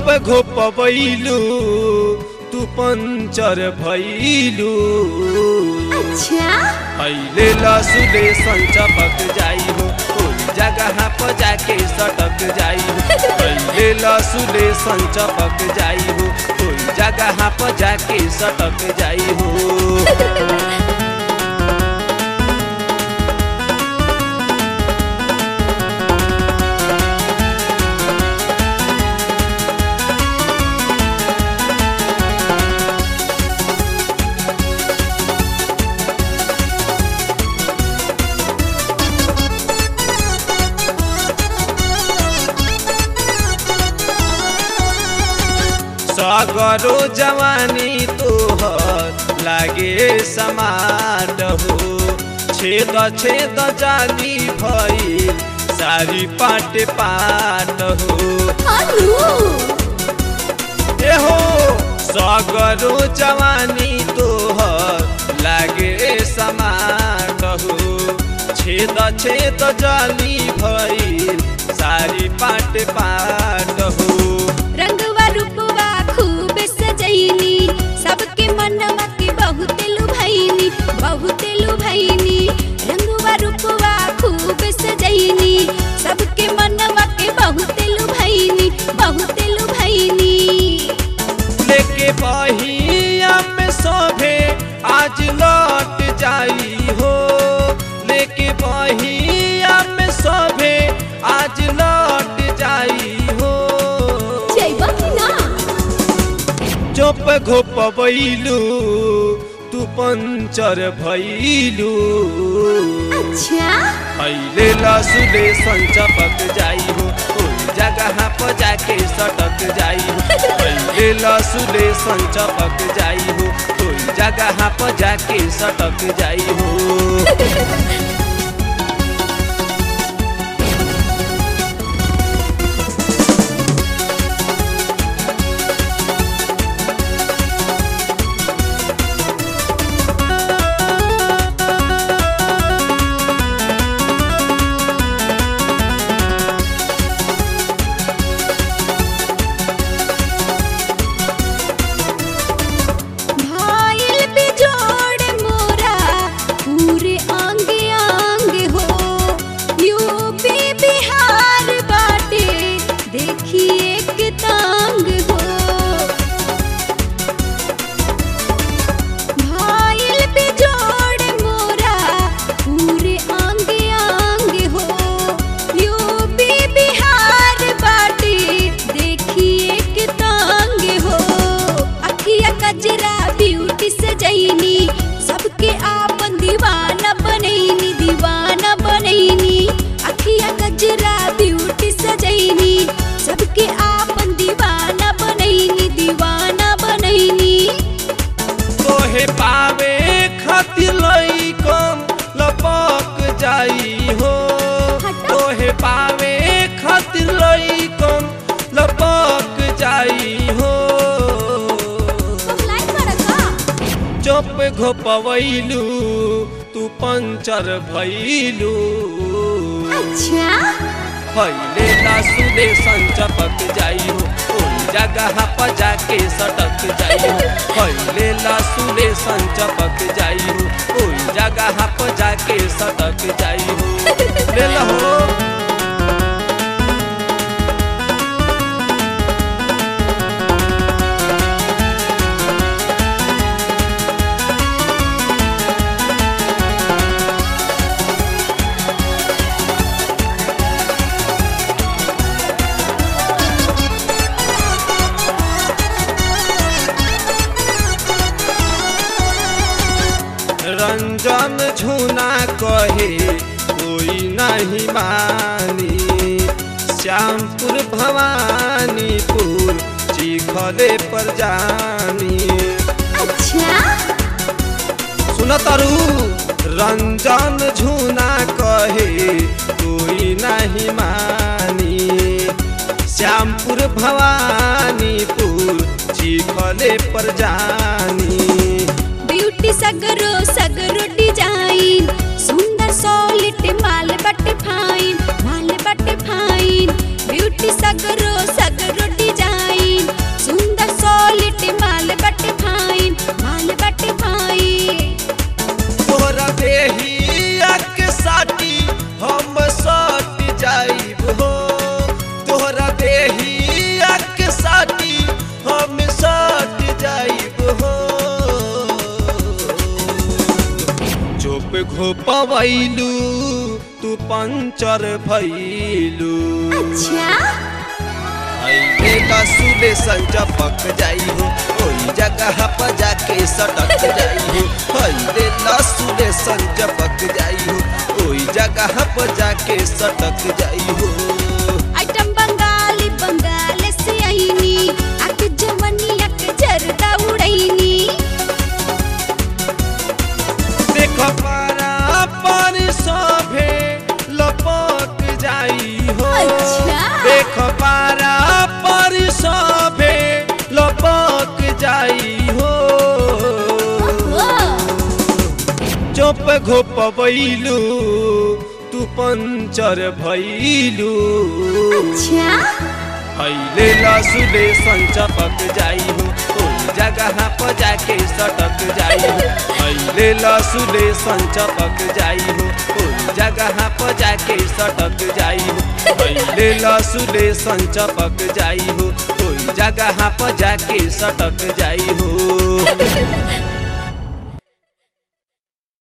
घोपबैलू तू पंचर भैलू। अच्छा पहले लसुले संचपक जाई हो कोई जगह पर जाके सटक जाई हो। पहले लसुले संचपक जाई हो कोई जगह पर जाके सटक जाई हो। सगरो जवानी तोहर लागे समाट हो। छेद छेद जाली भइल सारी पाट पाट हो। एहो सगरो जवानी तोहर लागे समाट हो। छेद छेद जाली भइल सारी पाट पाट हो। रंगवा रूपवा खूब सजैनी सबके मनवा के बहुत लुभाइनी बहुत लुभाइनी। रंगवा रूपवा खूब सजैनी सबके मनवा के बहुत लुभाइनी बहुत लुभाइनी। लेके बहिया में सोभे आज लौट जाई हो। लेके बहिया में सोभे आज लौट जाई हो। चुप घोपबैलू तू पंचर भैलू। अच्छा पहले लसुले संचपक जाई हो कोई जगह पर जाके सटक जाई हो। पहले लसुले संचपक जाई हो कोई जगह पर जाके सटक जाई हो। सबके आपन दीवाना बनैनी दीवाना बनैनी। अखिया गजरा ब्यूटी सजैनी सबके आपन दीवाना बनैनी दीवाना बनैनी। तोहे पावे खातिर लइकन लपक जाई हो। तोहे पावे खातिर लइकन लपक जाई हो। चुप घोपबैलू तू पंचर भैलू। अच्छा पहले लसुले संचपक जाई हो कोई जगह पर जाके सटक जाई हो। पहले लसुले संचपक जाई हो कोई जगह पर जाके सटक जाई हो। ले लो रंजन झूना कहे कोई नहीं मानी। श्यामपुर भवानीपुर चिखले पर जानी। अच्छा सुन तरु रंजन झूना कहे कोई नहीं मानी। श्यामपुर भवानीपुर चिखले पर जानी। ब्यूटी सगरो सगरो डिजाइन सुंदर सॉलिड माल बट फाइन माल बट फाइन। ब्यूटी सगरो सगरो डिजाइन घोपवैलू तू पंचर भैलू अच्छा अइले लसुले संचपक जाई हो ओई जगह पर जाके सटक जाई हो अइले लसुले संचपक जाई हो ओई जगह पर जाके सटक जाई हो आइटम बंगाली बंगाल से आईनी आके जवनिया के जरदा उड़ैनी देख पारा पर सभे लपक जाई हो अच्छा देख पारा पर सभे लपक जाई हो चुप घोपवैलू तू पंचर भैलू अच्छा अइले लसुले संचपक जाई हो ओई जगह पर जाके सटक जाई हो अइले लसुले संचपक जाई हो ओई जगह पर जाके सटक जाई हो अइले लसुले संचपक जाई हो ओई जगह पर जाके सटक जाई हो